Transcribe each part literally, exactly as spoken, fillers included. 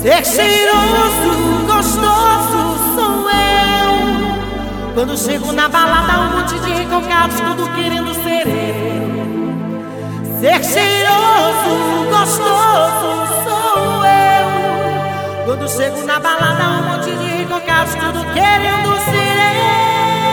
Ser cheiroso, gostoso sou eu. Quando chego na balada, um monte de recalcados, tudo querendo ser eu. Ser cheiroso, gostoso sou eu. Quando chego na balada, um monte de recalcados, tudo querendo ser eu.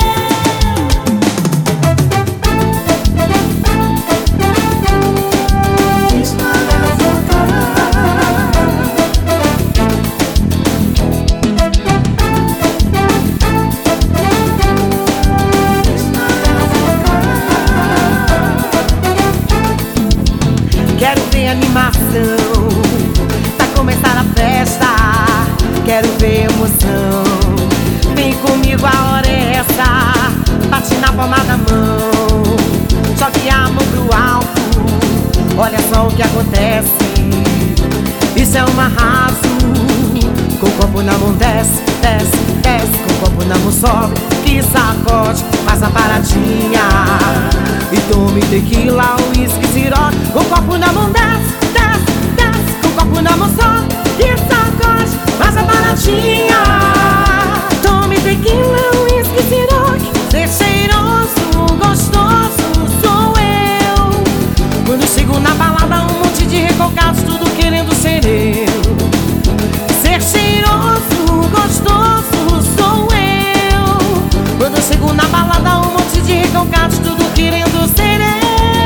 Quero ver animação pra começar a festa. Quero ver emoção. Vem comigo, a hora é essa. Bate na palma da mão, jogue a mão pro alto. Olha só o que acontece. Isso é um arraso. Com o copo na mão desce, desce, desce. Com o copo na mão sobe, que sacode, faz a paradinha. E tome tequila, uísque, ciroc. Com o copo na mão desce, desce, desce. Com o copo na mão sobe, que sacode, faz a paradinha. Tome tequila, uísque, ciroc. Ser cheiroso, gostoso sou eu. Quando chego na balada, um monte de recalcados, tudo querendo ser eu. Ser cheiroso, gostoso sou eu. Quando chego na balada, um monte de recalcados, tudo querendo ser eu.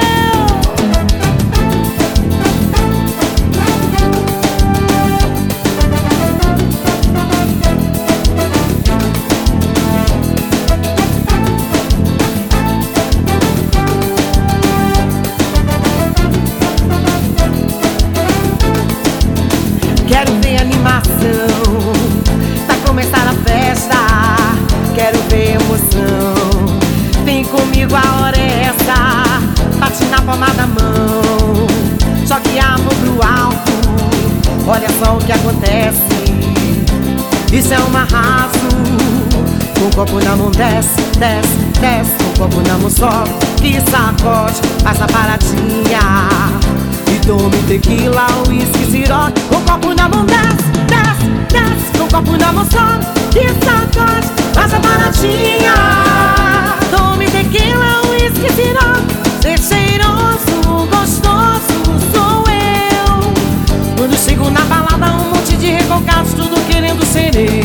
Quero ver animação pra começar a festa. Quero ver emoção. Vem comigo, a hora é essa. Bate na palma da mão, jogue a mão pro alto. Olha só o que acontece. Isso é um arraso. Com o copo na mão desce, desce, desce. Com o copo na mão sobe, que sacode, faz a paradinha. E tome tequila, uísque, ciroc. Com o copo na mão desce, desce, desce. Com o copo na mão sobe, que sacode, faz a paradinha. Tome tequila, uísque, ciroc. Ser cheiroso, gostoso sou eu. Quando chego na balada, um monte de recalcados, tudo querendo ser eu.